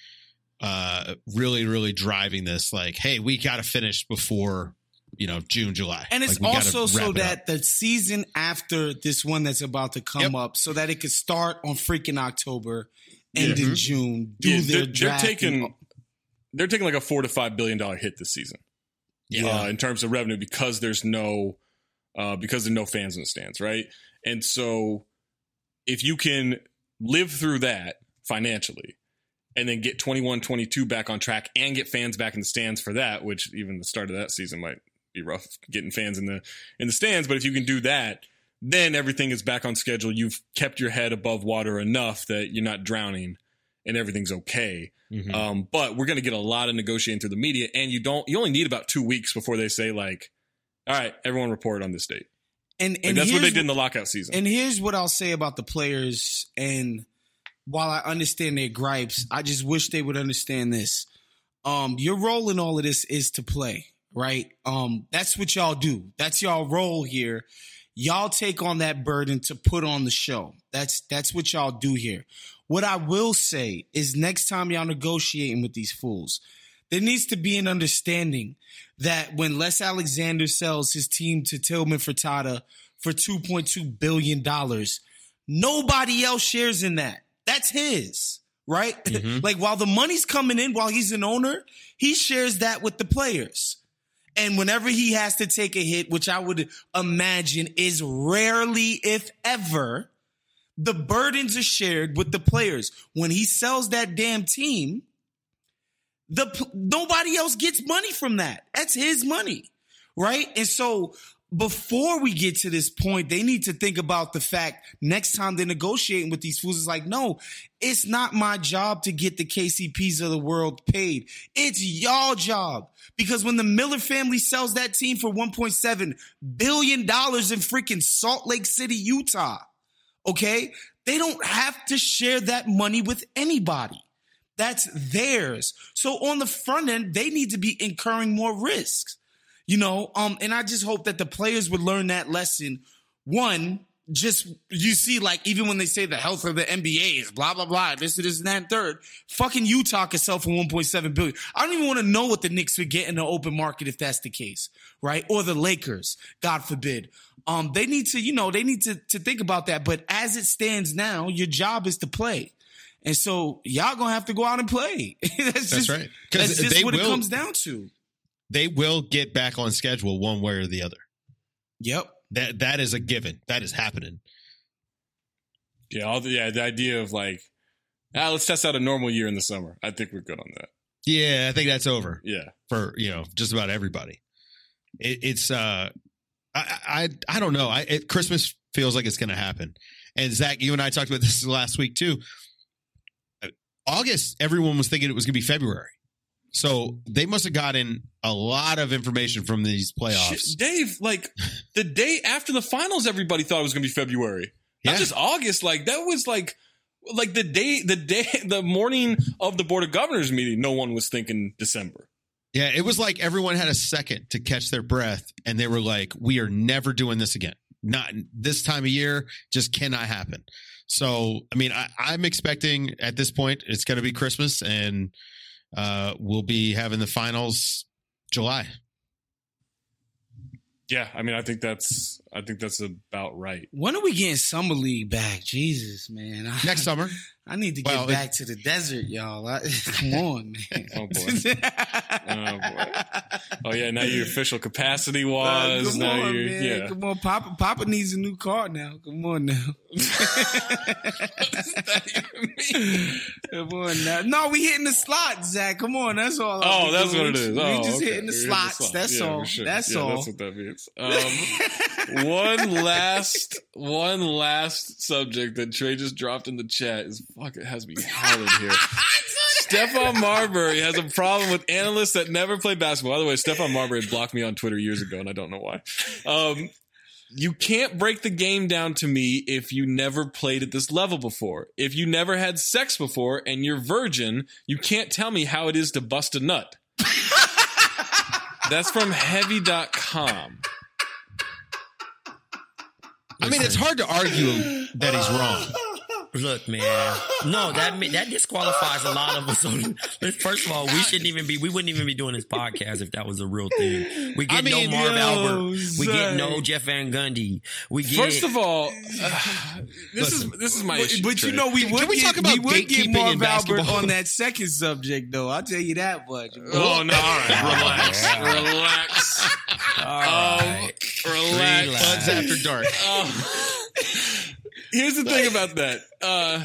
uh, really, really driving this. Like, hey, we got to finish before. You know, June, July. And it's like also so it that up. the season after this one that's about to come yep. up so that it could start on freaking October, end yeah. in June, do yeah, their they're, draft. They're taking, they're taking like a four to five billion dollar hit this season. Yeah. Uh, in terms of revenue because there's no, uh, because there's no fans in the stands, right? And so if you can live through that financially and then get twenty-one twenty-two back on track and get fans back in the stands for that, which even the start of that season might be rough getting fans in the in the stands, but if you can do that, then everything is back on schedule. You've kept your head above water enough that you're not drowning and everything's okay. Mm-hmm. Um, but we're going to get a lot of negotiating through the media, and you don't you only need about two weeks before they say like, all right, everyone report on this date. And, like and that's what they did in the lockout season. And here's what I'll say about the players, and while I understand their gripes, I just wish they would understand this. Um, your role in all of this is to play. Right. Um, that's what y'all do. That's y'all role here. Y'all take on that burden to put on the show. That's that's what y'all do here. What I will say is next time y'all negotiating with these fools, there needs to be an understanding that when Les Alexander sells his team to Tillman Fertitta for two point two billion dollars, nobody else shares in that. That's his. Right? Mm-hmm. Like while the money's coming in, while he's an owner, he shares that with the players. And whenever he has to take a hit, which I would imagine is rarely, if ever, the burdens are shared with the players. When he sells that damn team, the nobody else gets money from that. That's his money, right? And so before we get to this point, they need to think about the fact next time they're negotiating with these fools, it's like, no, it's not my job to get the K C Ps of the world paid. It's y'all job. Because when the Miller family sells that team for one point seven billion dollars in freaking Salt Lake City, Utah, okay, they don't have to share that money with anybody. That's theirs. So on the front end, they need to be incurring more risks. You know, um, and I just hope that the players would learn that lesson. One, just you see, like, even when they say the health of the N B A is blah, blah, blah, this, this, and that, and third, fucking Utah could sell for one point seven billion dollars. I don't even want to know what the Knicks would get in the open market if that's the case, right? Or the Lakers, God forbid. Um, they need to, you know, they need to, to think about that. But as it stands now, your job is to play. And so y'all gonna have to go out and play. that's, That's just, right. That's just they what will, it comes down to. They will get back on schedule one way or the other. Yep. That that is a given. That is happening. Yeah, all the, yeah, the idea of like, ah, let's test out a normal year in the summer. I think we're good on that. Yeah, I think that's over. Yeah, for you know just about everybody. It, it's uh, I I I don't know. I it, Christmas feels like it's going to happen. And Zach, you and I talked about this last week too. August, everyone was thinking it was going to be February. So they must have gotten a lot of information from these playoffs. Shit, Dave, like the day after the finals, everybody thought it was going to be February. Not Yeah. just August. Like that was like, like the day, the day, the morning of the Board of Governors meeting, no one was thinking December. Yeah, it was like everyone had a second to catch their breath, and they were like, "We are never doing this again. Not this time of year. Just cannot happen." So, I mean, I, I'm expecting at this point it's going to be Christmas, and uh, we'll be having the finals July. Yeah, I mean, I think that's, I think that's about right. When are we getting Summer League back? Jesus, man. I, Next summer. I need to get Well, back to the desert, y'all. I, come on, man. Oh boy. Oh boy. Oh yeah. Now your official capacity was. Uh, come now on, you're, man. yeah. Come on, Papa. Papa needs a new car now. Come on now. Come on now. No, we hitting the slots, Zach. Come on, that's all. Oh, I'm that's doing. what it is. We Oh, just okay. hitting the We're slots. slot. That's Yeah, all. for sure. That's yeah, all. That's what that means. Um, one last, one last subject that Trey just dropped in the chat is fuck. It has me howling here. Stephon Marbury has a problem with analysts that never play basketball. By the way, Stephon Marbury blocked me on Twitter years ago, and I don't know why. Um, you can't break the game down to me if you never played at this level before. If you never had sex before and you're virgin, you can't tell me how it is to bust a nut. That's from heavy dot com. I mean, it's hard to argue that he's wrong. Look, man. No, that that disqualifies a lot of us. First of all, we shouldn't even be. We wouldn't even be doing this podcast if that was a real thing. We get I mean, no Marv yo, Albert. We get son. no Jeff Van Gundy. We get. First of all, uh, this Listen, is this is my But, issue. but you Trey. know, we Can would we get, talk about we would get gatekeeping in Marv Albert basketball? on that second subject, though. I'll tell you that much. Oh no! All right, relax, relax, all um, right. relax. Relax. Buds after dark. Oh. Here's the thing about that. Uh,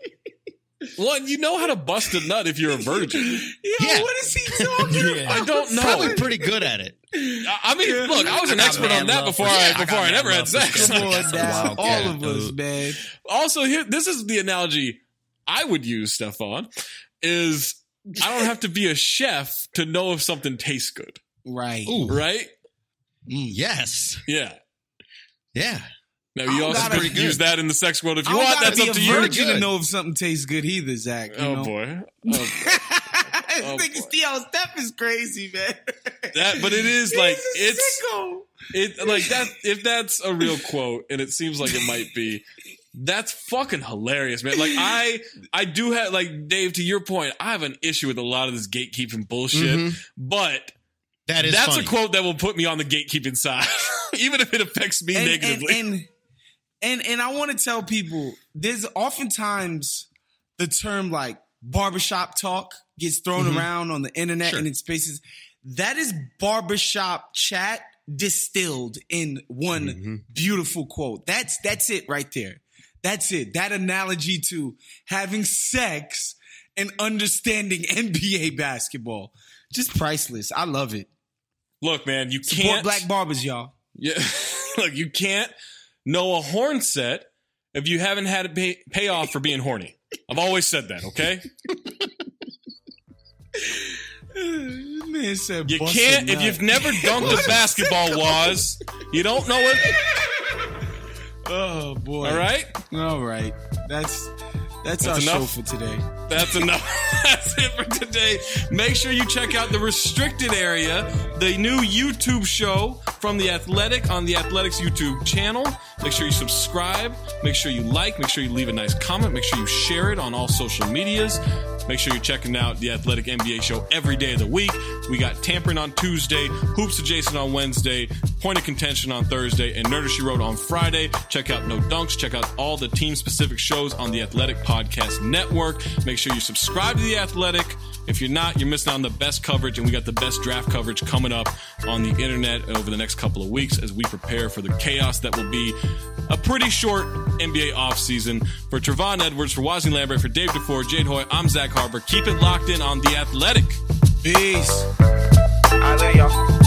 one, you know how to bust a nut if you're a virgin. Yo, Yeah. what is he talking Yeah. about? I don't know. Probably pretty good at it. I I mean, look, I was an I got expert mad on that love before for- I yeah, I before got I mad never had love for sex. Come on That's now. wild All cat, of us, dude. man. Also, here, this is the analogy I would use, Stephon, is I don't have to be a chef to know if something tastes good, Right. Ooh, right? yes. Yeah. Yeah. Now, I you don't also gotta- could use that in the sex world if I you don't want. gotta That's be up to a you. virgin to Good. know if something tastes good either, Zach. You Oh know? boy. Oh, boy. Oh, This nigga boy. Theo Steph is crazy, man. That, but it is like He's a it's sicko. it like that. If that's a real quote, and it seems like it might be, that's fucking hilarious, man. Like I, I do have like Dave. To your point, I have an issue with a lot of this gatekeeping bullshit, Mhm. but That is that's funny. a quote that will put me on the gatekeeping side, even if it affects me and, negatively. And, and and and I want to tell people there's oftentimes the term like barbershop talk gets thrown Mhm. around on the internet Sure. and in spaces. That is barbershop chat distilled in one Mhm. beautiful quote. That's that's it right there. That's it. That analogy to having sex and understanding N B A basketball. Just priceless. I love it. Look, man, you Support can't black barbers, y'all. Yeah, look, you can't know a horn set if you haven't had a pay, payoff for being horny. I've always said that. Okay, Man said you bust can't a if nut. you've never dunked a basketball. Was you don't know it? Oh boy! All right, all right. That's that's, That's our enough. show for today. that's enough. That's it for today. Make sure you check out the Restricted Area, the new YouTube show from The Athletic on The Athletic's YouTube channel. Make sure you subscribe. Make sure you like. Make sure you leave a nice comment. Make sure you share it on all social medias. Make sure you're checking out the Athletic N B A show every day of the week. We got Tampering on Tuesday, Hoops Adjacent on Wednesday, Point of Contention on Thursday, and Nerder She Wrote on Friday. Check out No Dunks. Check out all the team-specific shows on the Athletic Podcast Network. Make sure you subscribe to the Athletic. If you're not, you're missing out on the best coverage, and we got the best draft coverage coming up on the internet over the next couple of weeks as we prepare for the chaos that will be a pretty short N B A offseason. For Trevon Edwards, for Wosny Lambert, for Dave DeFore, Jade Hoy, I'm Zach Harper. Keep it locked in on The Athletic. Peace. All right, later, y'all.